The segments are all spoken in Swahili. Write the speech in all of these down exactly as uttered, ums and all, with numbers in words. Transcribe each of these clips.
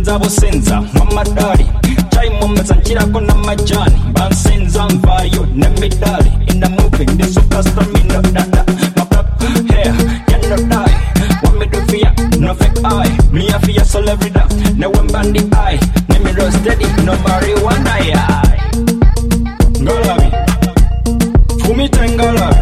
nzenza busenza mamadali chai momeza nchirako na majani bansenza mvayo nemidali in the moving this superstar me no dada my pop hair can not die want me to fear no fake eye me a fear so every day no one bandy eye let me roll steady no marijuana yeah ngalabi fumi tengalabi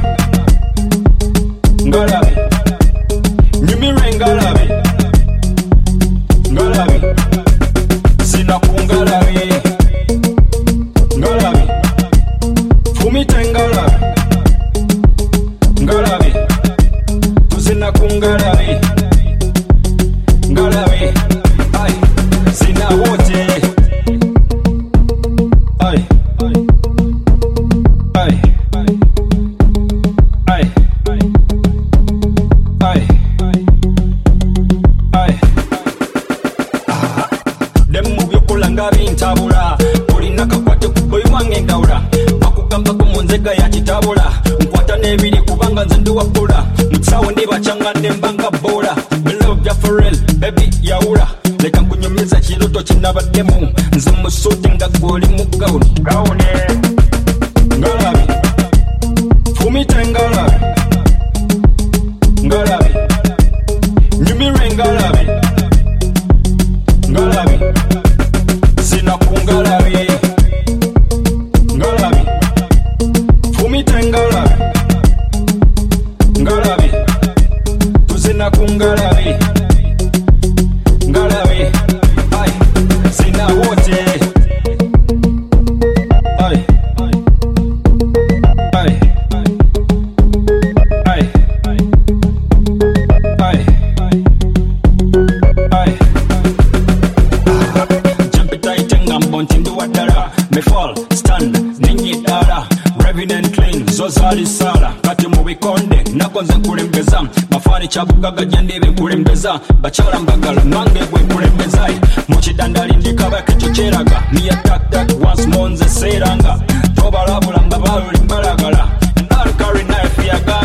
ngalabi nyumi rengalabi ngalabi sina kungalabi ngalabi fumi tengalabi ngalabi tusina kungalabi ngalabi ay sina wote ay ay ay ay ay demu byokulanga bintabula olina kakwate kuboyi wange ngawula bakugamba ko munzega ya kitabula nkwata n'ebiri kubanga nze ndi wapula mukisawo ndibacanga nembanga bola love ya for real baby yaula leka nkunyumiza kiroto kinabaddemu nze musuti nga gwoli mu gawuni gawuni ngalabi fumita ngalabi ngalabi nyumire ngalabi ngalabi sina kungalabi ngalabi fumita ngalabi ngalabi tuzina kungalabi ngalabi ay sina wote ay ay ay ay ay jump it tight and I'm bunting the water me fall stand ninyi dara revenant clean zozali sala kati mu bikonde nakonze kulembeza mafani chabugaga jandebe kulembeza bachala mbagala nange gwe kulembeza mu kidandali ndikaba kicho cheraga ni attack that once monze seranga toba labula mbabalo limbalagala and I'll carry knife ya